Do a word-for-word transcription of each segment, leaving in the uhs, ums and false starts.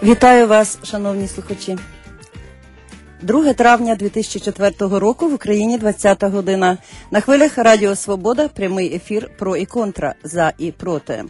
Вітаю вас, шановні слухачі. друге травня дві тисячі четвертого року в Україні двадцята година. На хвилях Радіо Свобода прямий ефір «Про і контра», «За і проти».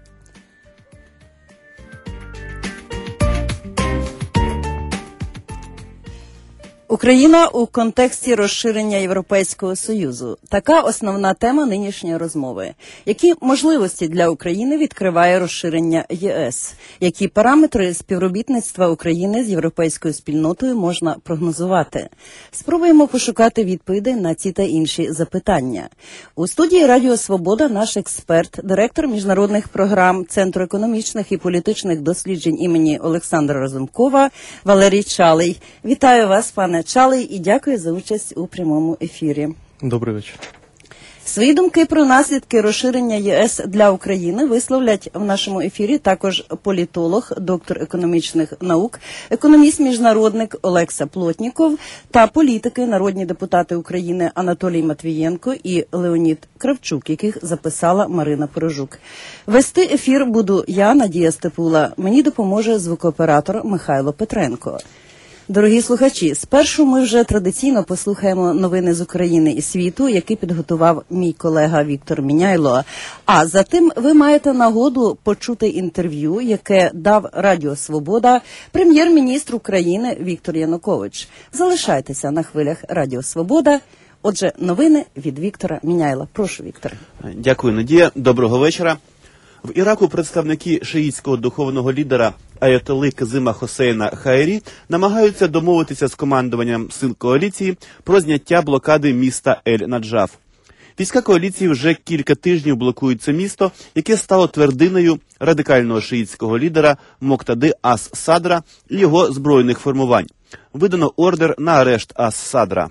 Україна у контексті розширення Європейського Союзу. Така основна тема нинішньої розмови. Які можливості для України відкриває розширення ЄС? Які параметри співробітництва України з європейською спільнотою можна прогнозувати? Спробуємо пошукати відповіді на ці та інші запитання. У студії Радіо Свобода наш експерт, директор міжнародних програм Центру економічних і політичних досліджень імені Олександра Разумкова Валерій Чалий. Вітаю вас, пане Чалий, і дякую за участь у прямому ефірі. Добрий вечір. Свої думки про наслідки розширення ЄС для України висловлять в нашому ефірі також політолог, доктор економічних наук, економіст-міжнародник Олекса Плотніков та політики, народні депутати України Анатолій Матвієнко і Леонід Кравчук, яких записала Марина Порожук. Вести ефір буду я, Надія Степула. Мені допоможе звукооператор Михайло Петренко. Дорогі слухачі, спершу ми вже традиційно послухаємо новини з України і світу, які підготував мій колега Віктор Міняйло. А затим ви маєте нагоду почути інтерв'ю, яке дав Радіо Свобода прем'єр-міністр України Віктор Янукович. Залишайтеся на хвилях Радіо Свобода. Отже, новини від Віктора Міняйла. Прошу, Віктор. Дякую, Надія. Доброго вечора. В Іраку представники шиїтського духовного лідера аятоли Казима Хосейна Хаєрі намагаються домовитися з командуванням сил коаліції про зняття блокади міста Ель-Наджаф. Війська коаліції вже кілька тижнів блокують це місто, яке стало твердиною радикального шиїтського лідера Моктади Ас-Садра і його збройних формувань. Видано ордер на арешт Ас-Садра.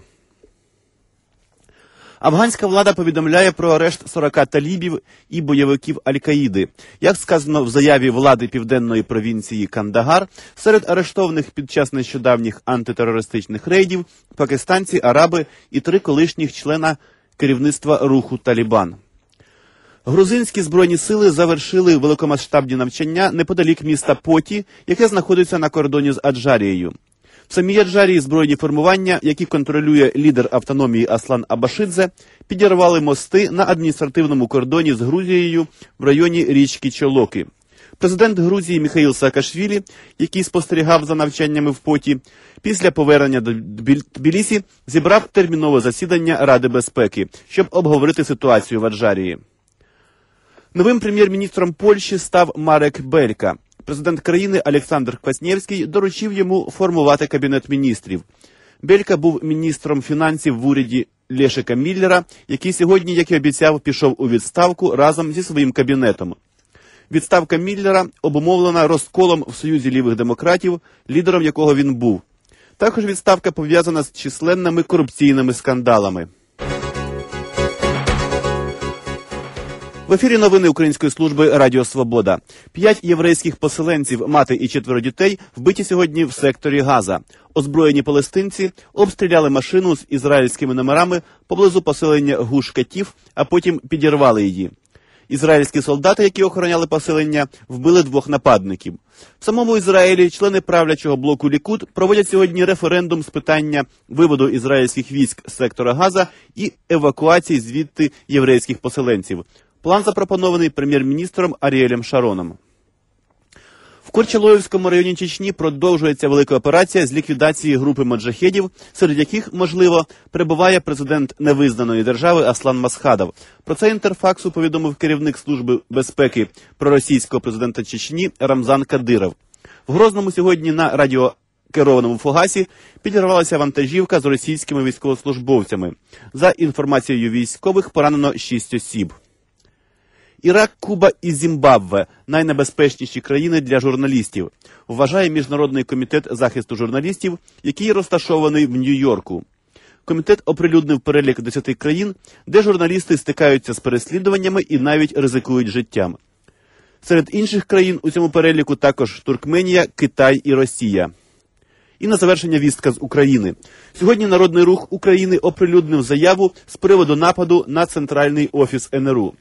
Афганська влада повідомляє про арешт сорока талібів і бойовиків Аль-Каїди. Як сказано в заяві влади південної провінції Кандагар, серед арештованих під час нещодавніх антитерористичних рейдів пакистанці, араби і три колишніх члена керівництва руху Талібан. Грузинські збройні сили завершили великомасштабні навчання неподалік міста Поті, яке знаходиться на кордоні з Аджарією. В самій Аджарії збройні формування, які контролює лідер автономії Аслан Абашидзе, підірвали мости на адміністративному кордоні з Грузією в районі річки Чолоки. Президент Грузії Міхаїл Саакашвілі, який спостерігав за навчаннями в Поті, після повернення до Тбілісі зібрав термінове засідання Ради безпеки, щоб обговорити ситуацію в Аджарії. Новим прем'єр-міністром Польщі став Марек Белька. Президент країни Олександр Кваснєвський доручив йому формувати Кабінет міністрів. Белька був міністром фінансів в уряді Лешика Міллера, який сьогодні, як і обіцяв, пішов у відставку разом зі своїм кабінетом. Відставка Міллера обумовлена розколом в Союзі лівих демократів, лідером якого він був. Також відставка пов'язана з численними корупційними скандалами. В ефірі новини Української служби Радіо Свобода. П'ять єврейських поселенців, мати і четверо дітей, вбиті сьогодні в секторі Газа. Озброєні палестинці обстріляли машину з ізраїльськими номерами поблизу поселення Гуш-Катів, а потім підірвали її. Ізраїльські солдати, які охороняли поселення, вбили двох нападників. В самому Ізраїлі члени правлячого блоку Лікуд проводять сьогодні референдум з питання виводу ізраїльських військ з сектора Газа і евакуації звідти єврейських поселенців. План запропонований прем'єр-міністром Аріелем Шароном. В Корчалоївському районі Чечні продовжується велика операція з ліквідації групи маджахедів, серед яких, можливо, перебуває президент невизнаної держави Аслан Масхадов. Про це Інтерфаксу повідомив керівник Служби безпеки проросійського президента Чечні Рамзан Кадиров. В Грозному сьогодні на радіокерованому фугасі підірвалася вантажівка з російськими військовослужбовцями. За інформацією військових, поранено шість осіб. Ірак, Куба і Зімбабве – найнебезпечніші країни для журналістів, вважає Міжнародний комітет захисту журналістів, який розташований в Нью-Йорку. Комітет оприлюднив перелік десяти країн, де журналісти стикаються з переслідуваннями і навіть ризикують життям. Серед інших країн у цьому переліку також Туркменія, Китай і Росія. І на завершення вістка з України. Сьогодні Народний рух України оприлюднив заяву з приводу нападу на центральний офіс ен ер у.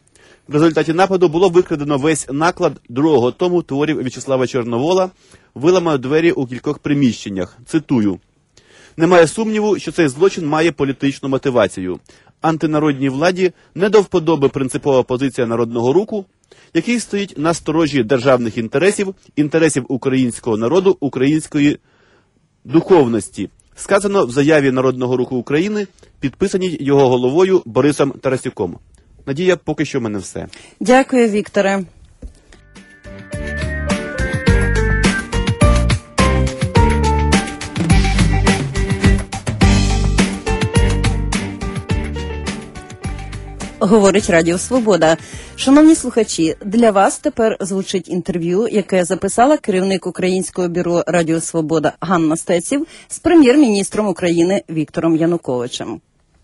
В результаті нападу було викрадено весь наклад другого тому творів В'ячеслава Чорновола, виламано двері у кількох приміщеннях. Цитую. «Немає сумніву, що цей злочин має політичну мотивацію. Антинародній владі не до вподоби принципова позиція Народного Руху, який стоїть на сторожі державних інтересів, інтересів українського народу, української духовності», сказано в заяві Народного Руху України, підписаній його головою Борисом Тарасюком. Надія, поки що в мене все. Дякую, Вікторе. Говорить Радіо Свобода. Шановні слухачі, для вас тепер звучить інтерв'ю, яке записала керівник Українського бюро Радіо Свобода Ганна Стеців з прем'єр-міністром України Віктором Януковичем.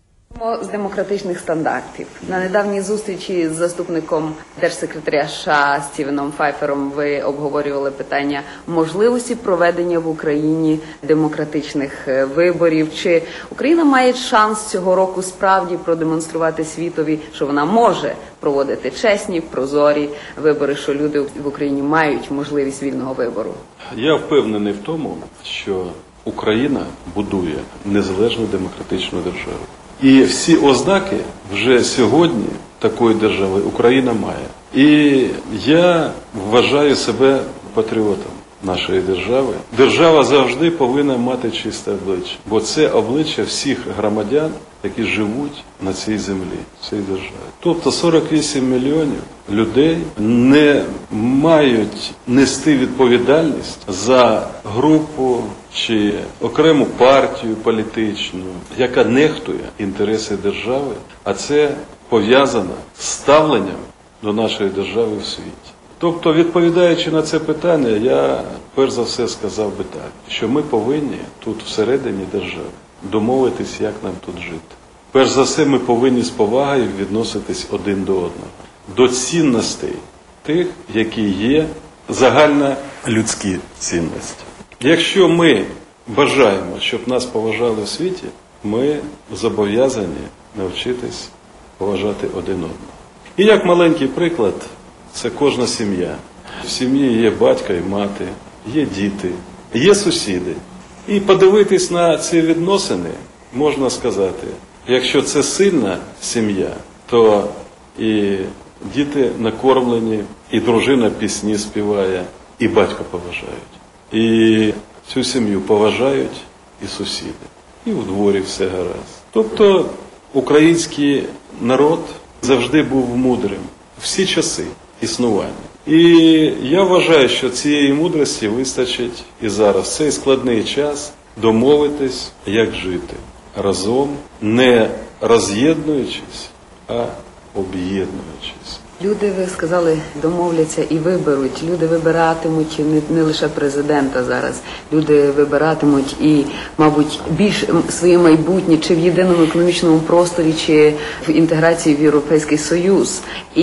З демократичних стандартів. На недавній зустрічі з заступником держсекретаря США Стівеном Пайфером ви обговорювали питання можливості проведення в Україні демократичних виборів. Чи Україна має шанс цього року справді продемонструвати світові, що вона може проводити чесні, прозорі вибори, що люди в Україні мають можливість вільного вибору? Я впевнений в тому, що Україна будує незалежну демократичну державу. І всі ознаки вже сьогодні такої держави Україна має. І я вважаю себе патріотом нашої держави. Держава завжди повинна мати чисте обличчя, бо це обличчя всіх громадян, які живуть на цій землі, в цій державі. Тобто сорок вісім мільйонів людей не мають нести відповідальність за групу чи окрему партію політичну, яка нехтує інтереси держави, а це пов'язано з ставленням до нашої держави в світі. Тобто, відповідаючи на це питання, я перш за все сказав би так, що ми повинні тут всередині держави домовитись, як нам тут жити. Перш за все, ми повинні з повагою відноситись один до одного, до цінностей тих, які є загальнолюдські цінності. Якщо ми бажаємо, щоб нас поважали в світі, ми зобов'язані навчитись поважати один одного. І як маленький приклад, це кожна сім'я. В сім'ї є батько і мати, є діти, є сусіди. І подивитись на ці відносини, можна сказати, якщо це сильна сім'я, то і діти накормлені, і дружина пісні співає, і батько поважають. І цю сім'ю поважають і сусіди. І в дворі все гаразд. Тобто український народ завжди був мудрим. Всі часи існування. І я вважаю, що цієї мудрості вистачить і зараз, в цей складний час, домовитись, як жити разом, не роз'єднуючись, а об'єднуючись. Люди, ви сказали, домовляться і виберуть. Люди вибиратимуть не, не лише президента зараз. Люди вибиратимуть і, мабуть, більш своє майбутнє чи в єдиному економічному просторі, чи в інтеграції в Європейський Союз.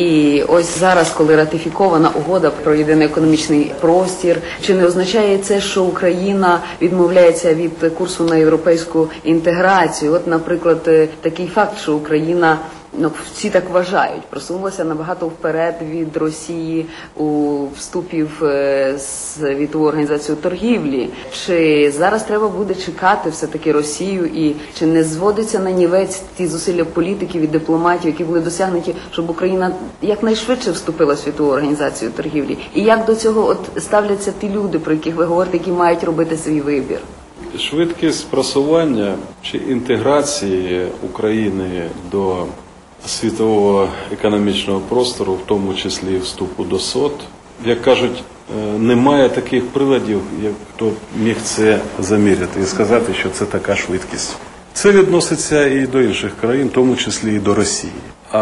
І ось зараз, коли ратифікована угода про єдиний економічний простір, чи не означає це, що Україна відмовляється від курсу на європейську інтеграцію? От, наприклад, такий факт, що Україна, ну, всі так вважають, просунулася набагато вперед від Росії у вступі в Світову організацію торгівлі. Чи зараз треба буде чекати все-таки Росію, і чи не зводиться на нівець ті зусилля політиків і дипломатів, які були досягнуті, щоб Україна якнайшвидше вступила в Світову організацію торгівлі? І як до цього от ставляться ті люди, про яких ви говорите, які мають робити свій вибір? Швидкість просування чи інтеграції України до світового економічного простору, в тому числі вступу до СОТ, як кажуть, немає таких приладів, як хто міг це заміряти і сказати, що це така швидкість. Це відноситься і до інших країн, в тому числі і до Росії.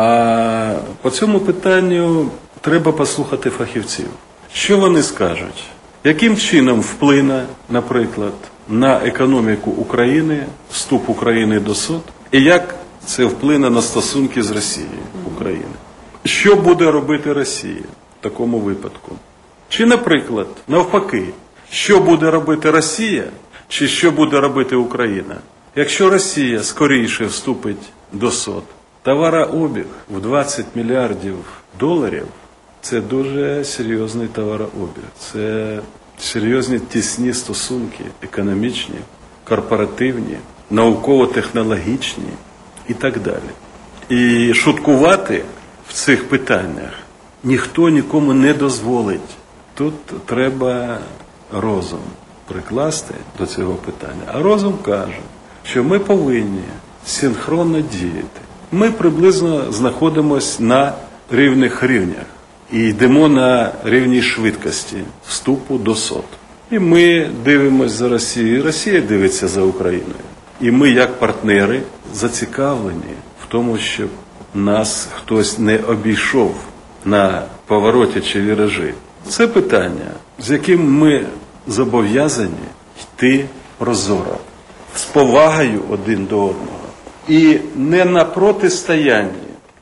А по цьому питанню треба послухати фахівців. Що вони скажуть? Яким чином вплине, наприклад, на економіку України, вступ України до СОТ, і як це вплине на стосунки з Росією України? Що буде робити Росія в такому випадку? Чи, наприклад, навпаки, що буде робити Росія, чи що буде робити Україна? Якщо Росія скоріше вступить до СОТ, товарообіг в двадцять мільярдів доларів – це дуже серйозний товарообіг. Це серйозні тісні стосунки, економічні, корпоративні, науково-технологічні і так далі. І шуткувати в цих питаннях ніхто нікому не дозволить. Тут треба розум прикласти до цього питання. А розум каже, що ми повинні синхронно діяти. Ми приблизно знаходимося на рівних рівнях і йдемо на рівній швидкості вступу до сот. І ми дивимося за Росією, і Росія дивиться за Україною. І ми, як партнери, зацікавлені в тому, щоб нас хтось не обійшов на повороті чи віражі. Це питання, з яким ми зобов'язані йти прозоро, з повагою один до одного. І не на протистоянні,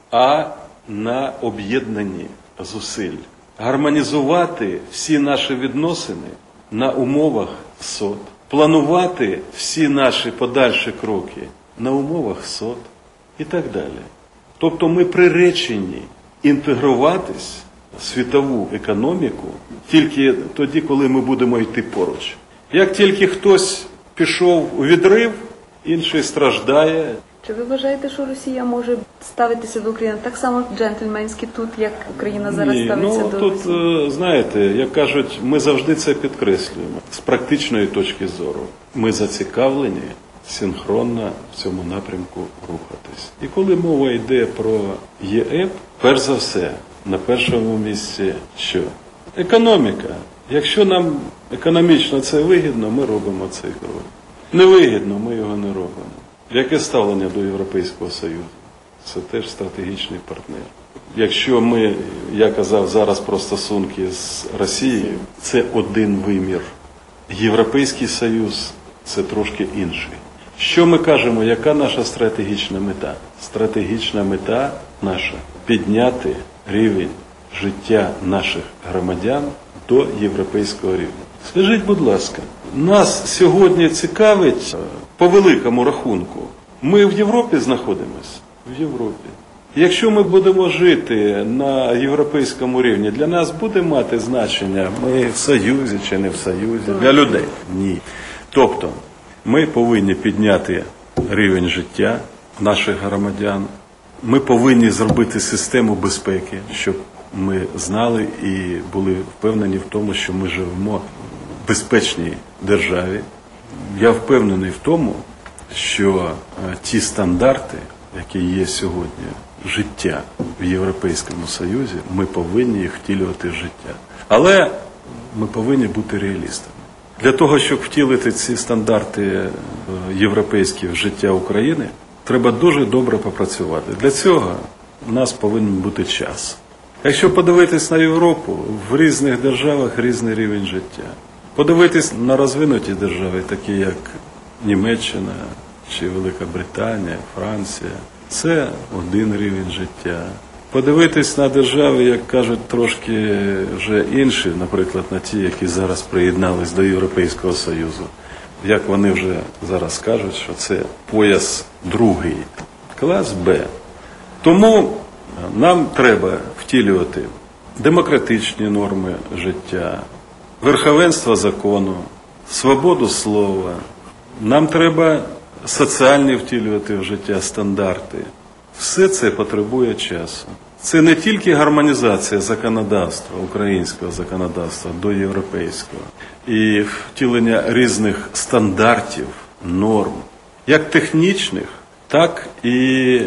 а на об'єднанні зусиль. Гармонізувати всі наші відносини на умовах сот. Планувати всі наші подальші кроки на умовах сот і так далі. Тобто ми приречені інтегруватись в світову економіку тільки тоді, коли ми будемо йти поруч. Як тільки хтось пішов у відрив, інший страждає. Чи ви вважаєте, що Росія може ставитися до України так само джентльменськи тут, як Україна зараз Ні, ставиться ну, до тут, Росії? знаєте, як кажуть, ми завжди це підкреслюємо. З практичної точки зору ми зацікавлені синхронно в цьому напрямку рухатись. І коли мова йде про ЄЕП, перш за все, на першому місці що? Економіка. Якщо нам економічно це вигідно, ми робимо цей крок. Невигідно, ми його не робимо. Яке ставлення до Європейського Союзу? Це теж стратегічний партнер. Якщо ми, я казав зараз про стосунки з Росією, це один вимір. Європейський Союз – це трошки інший. Що ми кажемо, яка наша стратегічна мета? Стратегічна мета наша – підняти рівень життя наших громадян до європейського рівня. Скажіть, будь ласка, нас сьогодні цікавить, по великому рахунку, ми в Європі знаходимося? В Європі. Якщо ми будемо жити на європейському рівні, для нас буде мати значення, ми в Союзі чи не в Союзі, для людей? Ні. Тобто, ми повинні підняти рівень життя наших громадян, ми повинні зробити систему безпеки, щоб ми знали і були впевнені в тому, що ми живемо в безпечній державі. Я впевнений в тому, що ті стандарти, які є сьогодні, життя в Європейському Союзі, ми повинні їх втілювати в життя. Але ми повинні бути реалістами. Для того, щоб втілити ці стандарти європейські в життя України, треба дуже добре попрацювати. Для цього у нас повинен бути час. Якщо подивитись на Європу, в різних державах різний рівень життя. Подивитись на розвинуті держави, такі як Німеччина, чи Велика Британія, Франція, це один рівень життя. Подивитись на держави, як кажуть, трошки вже інші, наприклад, на ті, які зараз приєднались до Європейського Союзу. Як вони вже зараз кажуть, що це пояс другий, клас Б. Тому нам треба втілювати демократичні норми життя, верховенство закону, свободу слова. Нам треба соціальні втілювати в життя стандарти. Все це потребує часу. Це не тільки гармонізація законодавства, українського законодавства до європейського, і втілення різних стандартів, норм, як технічних, так і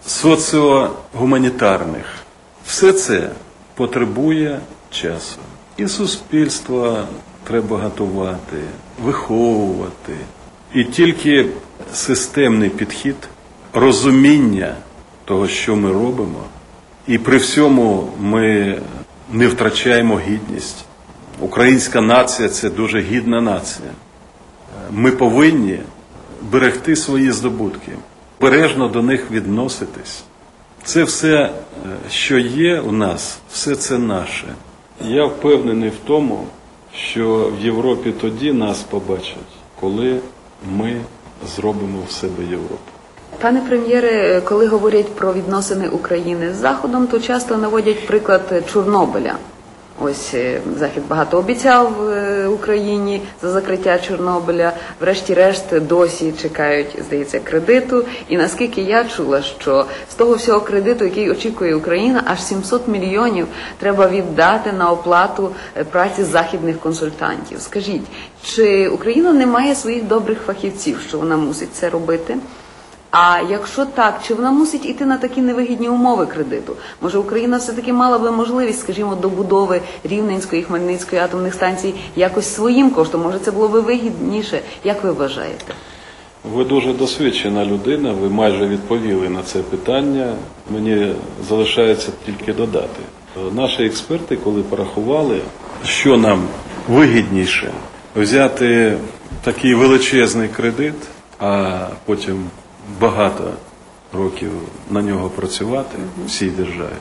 соціогуманітарних. Все це потребує часу. І суспільство треба готувати, виховувати. І тільки системний підхід, розуміння того, що ми робимо, і при всьому ми не втрачаємо гідність. Українська нація – це дуже гідна нація. Ми повинні берегти свої здобутки, бережно до них відноситись. Це все, що є у нас, все це наше. Я впевнений в тому, що в Європі тоді нас побачать, коли ми зробимо в себе Європу. Пане прем'єре, коли говорять про відносини України з Заходом, то часто наводять приклад Чорнобиля. Ось Захід багато обіцяв Україні за закриття Чорнобиля, врешті-решт досі чекають, здається, кредиту. І наскільки я чула, що з того всього кредиту, який очікує Україна, аж сімсот мільйонів треба віддати на оплату праці західних консультантів. Скажіть, чи Україна не має своїх добрих фахівців, що вона мусить це робити? А якщо так, чи вона мусить іти на такі невигідні умови кредиту? Може, Україна все-таки мала би можливість, скажімо, добудови Рівненської, Хмельницької атомних станцій якось своїм коштом? Може, це було би вигідніше? Як ви вважаєте? Ви дуже досвідчена людина, ви майже відповіли на це питання. Мені залишається тільки додати. Наші експерти, коли порахували, що нам вигідніше взяти такий величезний кредит, а потім багато років на нього працювати в цій державі,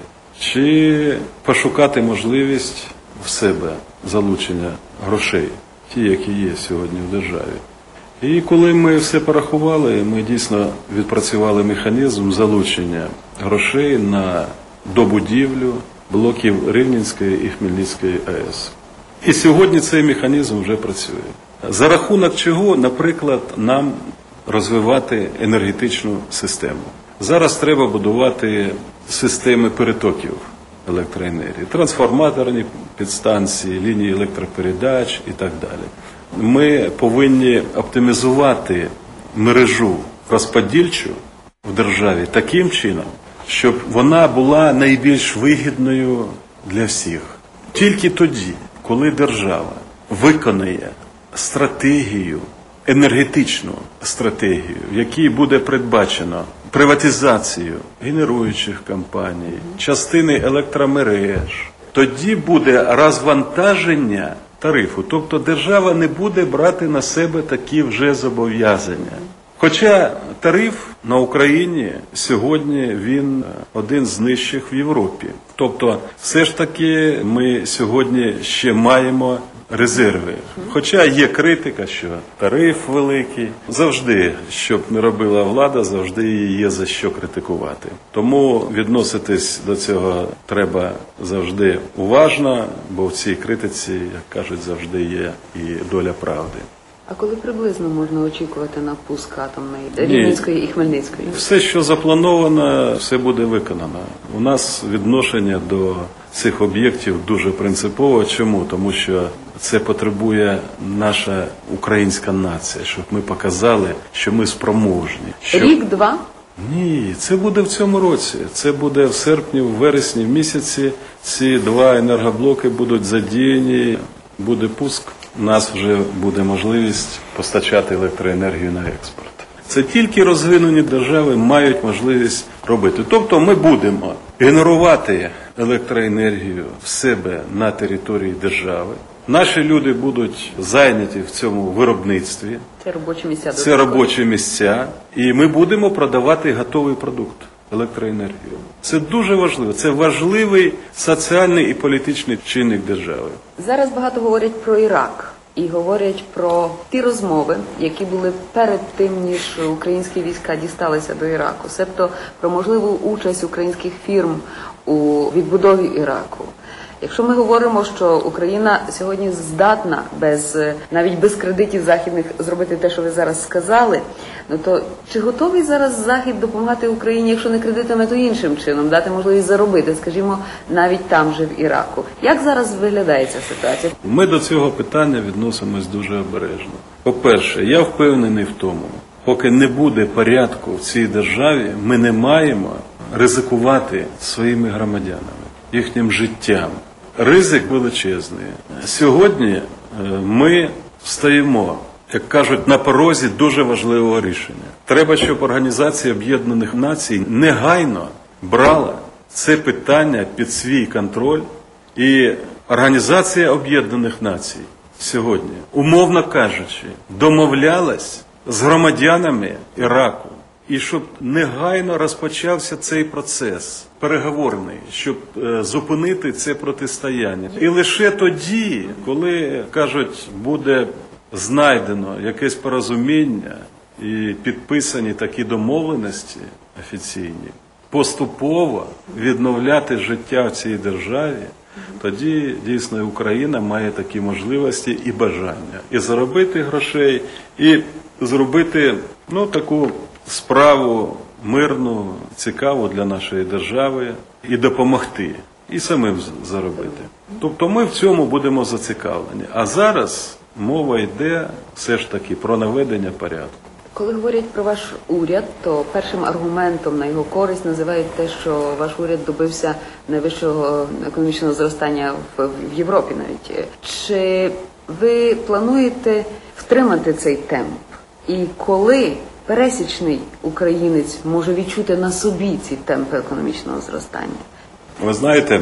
чи пошукати можливість в себе залучення грошей, ті, які є сьогодні в державі. І коли ми все порахували, ми дійсно відпрацювали механізм залучення грошей на добудівлю блоків Рівненської і Хмельницької АЕС. І сьогодні цей механізм вже працює. За рахунок чого, наприклад, нам розвивати енергетичну систему. Зараз треба будувати системи перетоків електроенергії, трансформаторні підстанції, лінії електропередач і так далі. Ми повинні оптимізувати мережу розподільчу в державі таким чином, щоб вона була найбільш вигідною для всіх. Тільки тоді, коли держава виконає стратегію, енергетичну стратегію, в якій буде передбачено приватизацію генеруючих компаній, частини електромереж, тоді буде розвантаження тарифу. Тобто держава не буде брати на себе такі вже зобов'язання. Хоча тариф на Україні сьогодні він один з нижчих в Європі. Тобто все ж таки ми сьогодні ще маємо резерви. Хоча є критика, що тариф великий. Завжди, щоб не робила влада, завжди її є за що критикувати. Тому відноситись до цього треба завжди уважно, бо в цій критиці, як кажуть, завжди є і доля правди. А коли приблизно можна очікувати на пуск атомної Рівненської і Хмельницької? Все, що заплановано, все буде виконано. У нас відношення до цих об'єктів дуже принципове. Чому? Тому що це потребує наша українська нація, щоб ми показали, що ми спроможні. Що... Рік-два? Ні, це буде в цьому році. Це буде в серпні, в вересні, в місяці. Ці два енергоблоки будуть задіяні, буде пуск. У нас вже буде можливість постачати електроенергію на експорт. Це тільки розвинені держави мають можливість робити. Тобто ми будемо генерувати електроенергію в себе на території держави. Наші люди будуть зайняті в цьому виробництві. Це робочі місця. Це робочі місця. І ми будемо продавати готовий продукт. Електроенергію. Це дуже важливо. Це важливий соціальний і політичний чинник держави. Зараз багато говорять про Ірак. І говорять про ті розмови, які були перед тим, ніж українські війська дісталися до Іраку. Себто про можливу участь українських фірм у відбудові Іраку. Якщо ми говоримо, що Україна сьогодні здатна без, навіть без кредитів західних зробити те, що ви зараз сказали, ну то чи готовий зараз Захід допомагати Україні, якщо не кредитами, то іншим чином, дати можливість заробити, скажімо, навіть там же в Іраку? Як зараз виглядає ця ситуація? Ми до цього питання відносимось дуже обережно. По-перше, я впевнений в тому, поки не буде порядку в цій державі, ми не маємо ризикувати своїми громадянами, їхнім життям. Ризик величезний. Сьогодні ми стоїмо, як кажуть, на порозі дуже важливого рішення. Треба, щоб Організація Об'єднаних Націй негайно брала це питання під свій контроль. І Організація Об'єднаних Націй сьогодні, умовно кажучи, домовлялась з громадянами Іраку. І щоб негайно розпочався цей процес переговорний, щоб е, зупинити це протистояння. І лише тоді, коли, кажуть, буде знайдено якесь порозуміння, і підписані такі домовленості офіційні, поступово відновляти життя в цій державі, тоді дійсно Україна має такі можливості і бажання. І заробити грошей, і зробити ну, таку справу мирну, цікаву для нашої держави, і допомогти, і самим заробити. Тобто ми в цьому будемо зацікавлені. А зараз мова йде все ж таки про наведення порядку. Коли говорять про ваш уряд, то першим аргументом на його користь називають те, що ваш уряд добився найвищого економічного зростання в, в Європі навіть. Чи ви плануєте втримати цей темп? І коли пересічний українець може відчути на собі ці темпи економічного зростання? Ви знаєте,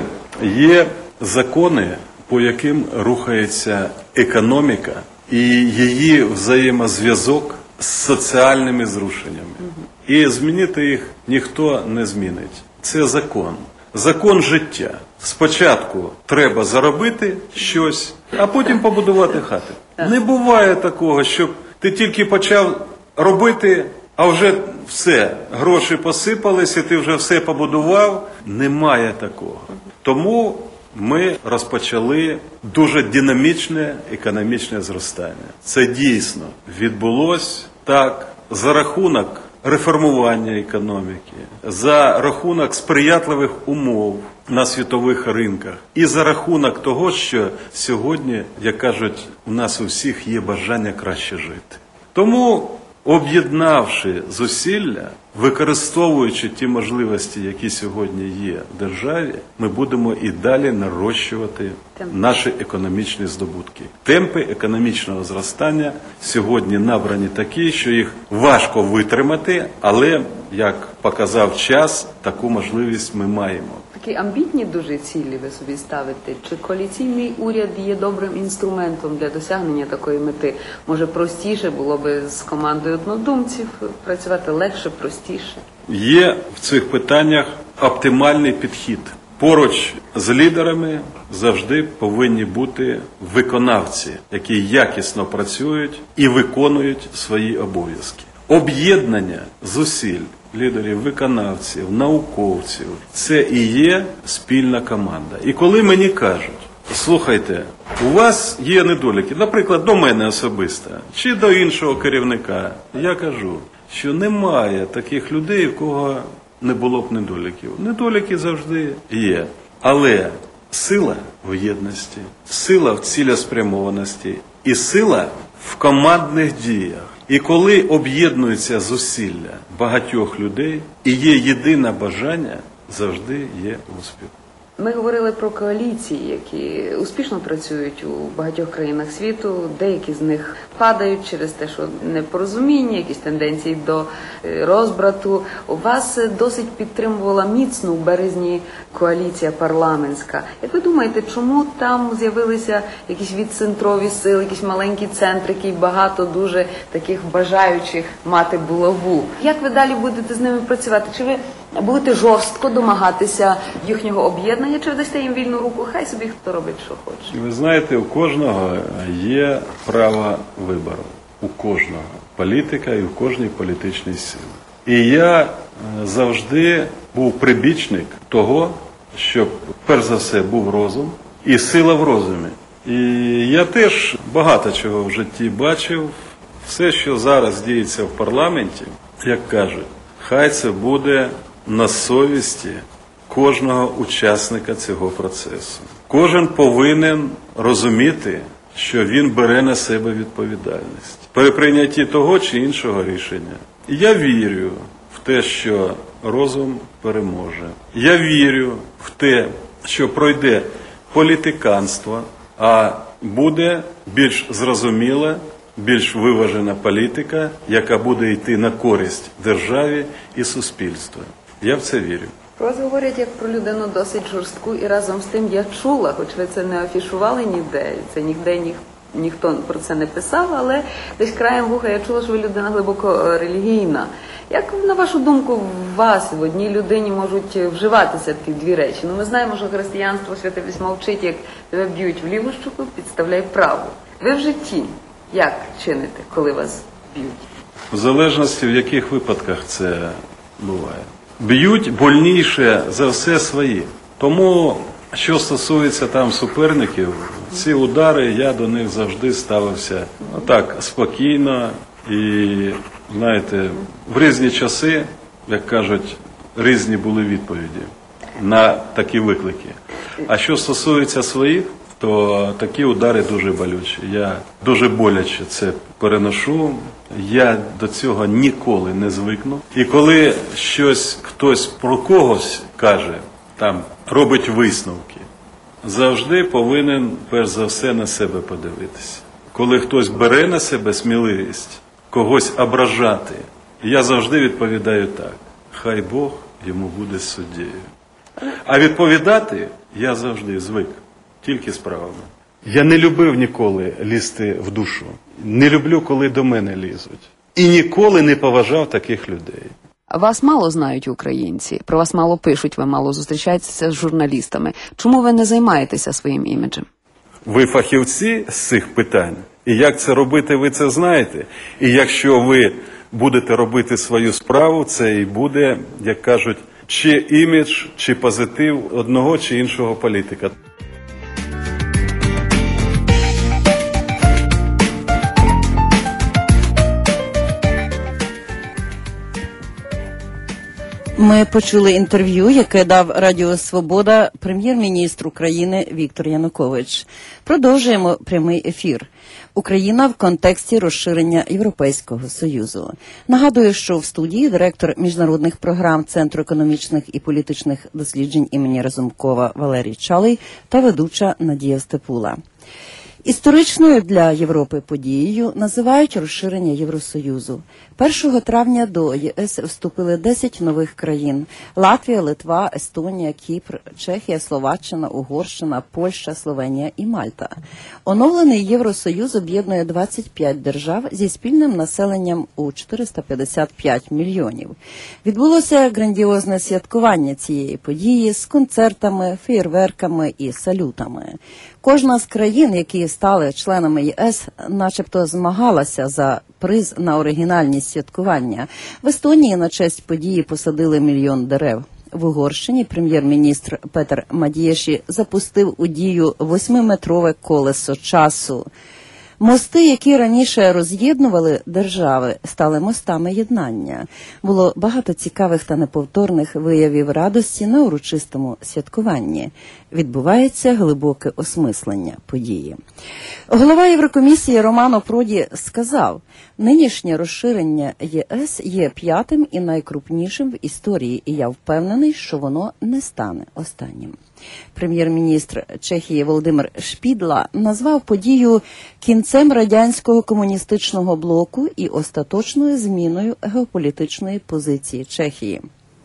є закони, по яким рухається економіка і її взаємозв'язок з соціальними зрушеннями. І змінити їх ніхто не змінить. Це закон. Закон життя. Спочатку треба заробити щось, а потім побудувати хати. Не буває такого, щоб ти тільки почав робити, а вже все, гроші посипались, і ти вже все побудував. Немає такого. Тому ми розпочали дуже динамічне економічне зростання. Це дійсно відбулось так за рахунок реформування економіки, за рахунок сприятливих умов на світових ринках і за рахунок того, що сьогодні, як кажуть, у нас у всіх є бажання краще жити. Тому, об'єднавши зусилля, використовуючи ті можливості, які сьогодні є в державі, ми будемо і далі нарощувати наші економічні здобутки. Темпи економічного зростання сьогодні набрані такі, що їх важко витримати, але, як показав час, таку можливість ми маємо. Такі амбітні дуже цілі ви собі ставите? Чи коаліційний уряд є добрим інструментом для досягнення такої мети? Може, простіше було би з командою однодумців працювати легше, простіше? Є в цих питаннях оптимальний підхід. Поруч з лідерами завжди повинні бути виконавці, які якісно працюють і виконують свої обов'язки. Об'єднання зусиль лідерів, виконавців, науковців – це і є спільна команда. І коли мені кажуть, слухайте, у вас є недоліки, наприклад, до мене особисто, чи до іншого керівника, я кажу, що немає таких людей, в кого не було б недоліків. Недоліки завжди є. Але сила в єдності, сила в цілеспрямованості і сила в командних діях. І коли об'єднуються зусилля багатьох людей і є єдине бажання, завжди є успіх. Ми говорили про коаліції, які успішно працюють у багатьох країнах світу. Деякі з них падають через те, що непорозуміння, якісь тенденції до розбрату. У вас досить підтримувала міцно у березні коаліція парламентська. Як ви думаєте, чому там з'явилися якісь відцентрові сили, якісь маленькі центрики і багато дуже таких бажаючих мати булаву? Як ви далі будете з ними працювати? Чи ви будете жорстко домагатися їхнього об'єднання, чи ви дасте їм вільну руку? Хай собі хто робить, що хоче. Ви знаєте, у кожного є право вибору. У кожного. Політика і у кожній політичній силі. І я завжди був прибічник того, щоб, перш за все, був розум і сила в розумі. І я теж багато чого в житті бачив. Все, що зараз діється в парламенті, як кажуть, хай це буде на совісті кожного учасника цього процесу. Кожен повинен розуміти, що він бере на себе відповідальність при прийнятті того чи іншого рішення. Я вірю в те, що розум переможе. Я вірю в те, що пройде політиканство, а буде більш зрозуміла, більш виважена політика, яка буде йти на користь державі і суспільству. Я в це вірю. Про вас говорять як про людину досить жорстку, і разом з тим я чула, хоч ви це не афішували ніде, це ніде ні, ніхто про це не писав, але десь краєм вуха я чула, що ви людина глибоко релігійна. Як, на вашу думку, в вас, в одній людині можуть вживатися такі дві речі? Ну, ми знаємо, що християнство, Святе Письмо вчить, як тебе б'ють в ліву щоку, підставляй праву. Ви в житті як чините, коли вас б'ють? В залежності, в яких випадках це буває. Б'ють больніше за все свої. Тому, що стосується там суперників, ці удари, я до них завжди ставився отак, спокійно. І, знаєте, в різні часи, як кажуть, різні були відповіді на такі виклики. А що стосується своїх, то такі удари дуже болючі. Я дуже боляче це переношу. Я до цього ніколи не звикну. І коли щось хтось про когось каже, там робить висновки, завжди повинен перш за все на себе подивитися. Коли хтось бере на себе сміливість когось ображати, я завжди відповідаю так: хай Бог йому буде суддею. А відповідати я завжди звик, тільки справами. Я не любив ніколи лізти в душу. Не люблю, коли до мене лізуть. І ніколи не поважав таких людей. Вас мало знають українці, про вас мало пишуть, ви мало зустрічаєтеся з журналістами. Чому ви не займаєтеся своїм іміджем? Ви фахівці з цих питань, і як це робити, ви це знаєте. І якщо ви будете робити свою справу, це і буде, як кажуть, чи імідж, чи позитив одного чи іншого політика. Ми почули інтерв'ю, яке дав Радіо Свобода прем'єр-міністр України Віктор Янукович. Продовжуємо прямий ефір. Україна в контексті розширення Європейського Союзу. Нагадую, що в студії директор міжнародних програм Центру економічних і політичних досліджень імені Разумкова Валерій Чалий та ведуча Надія Степула. Історичною для Європи подією називають розширення Євросоюзу. першого травня до ЄС вступили десять нових країн – Латвія, Литва, Естонія, Кіпр, Чехія, Словаччина, Угорщина, Польща, Словенія і Мальта. Оновлений Євросоюз об'єднує двадцять п'ять держав зі спільним населенням у чотириста п'ятдесят п'ять мільйонів. Відбулося грандіозне святкування цієї події з концертами, феєрверками і салютами. Кожна з країн, які стали членами ЄС, начебто змагалася за приз на оригінальність святкування. В Естонії на честь події посадили мільйон дерев. В Угорщині прем'єр-міністр Петер Мадієші запустив у дію восьмиметрове колесо часу. Мости, які раніше роз'єднували держави, стали мостами єднання. Було багато цікавих та неповторних виявів радості на урочистому святкуванні. Відбувається глибоке осмислення події. Голова Єврокомісії Романо Проді сказав, нинішнє розширення ЄС є п'ятим і найкрупнішим в історії, і я впевнений, що воно не стане останнім. Прем'єр-міністр Чехії Володимир Шпідла назвав подію кінцем радянського комуністичного блоку і остаточною зміною геополітичної позиції Чехії.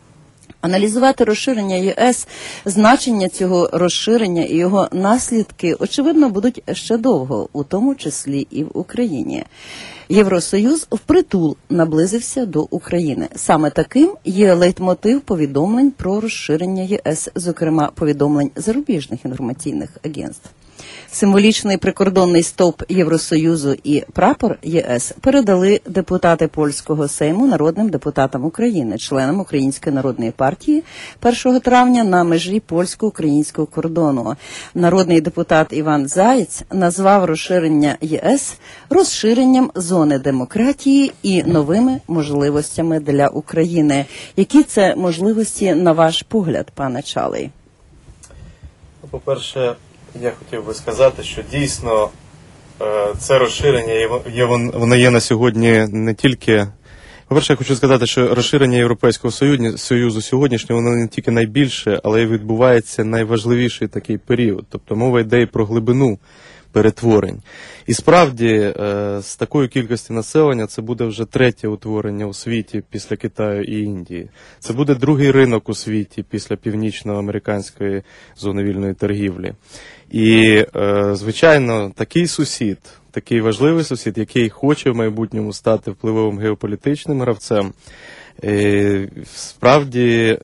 Аналізувати розширення ЄС, значення цього розширення і його наслідки, очевидно, будуть ще довго, у тому числі і в Україні. Євросоюз впритул наблизився до України. Саме таким є лейтмотив повідомлень про розширення ЄС, зокрема повідомлень зарубіжних інформаційних агентств. Символічний прикордонний стовп Євросоюзу і прапор ЄС передали депутати Польського Сейму народним депутатам України, членам Української народної партії першого травня на межі польсько-українського кордону. Народний депутат Іван Заєць назвав розширення ЄС розширенням зони демократії і новими можливостями для України. Які це можливості, на ваш погляд, пане Чалий? По-перше, я хотів би сказати, що дійсно це розширення, є, воно є на сьогодні не тільки... По-перше, я хочу сказати, що розширення Європейського Союзу сьогоднішнього, воно не тільки найбільше, але й відбувається найважливіший такий період. Тобто мова йде і про глибину перетворень. І справді, з такою кількістю населення це буде вже третє утворення у світі після Китаю і Індії. Це буде другий ринок у світі після північноамериканської зони вільної торгівлі. І, звичайно, такий сусід, такий важливий сусід, який хоче в майбутньому стати впливовим геополітичним гравцем, справді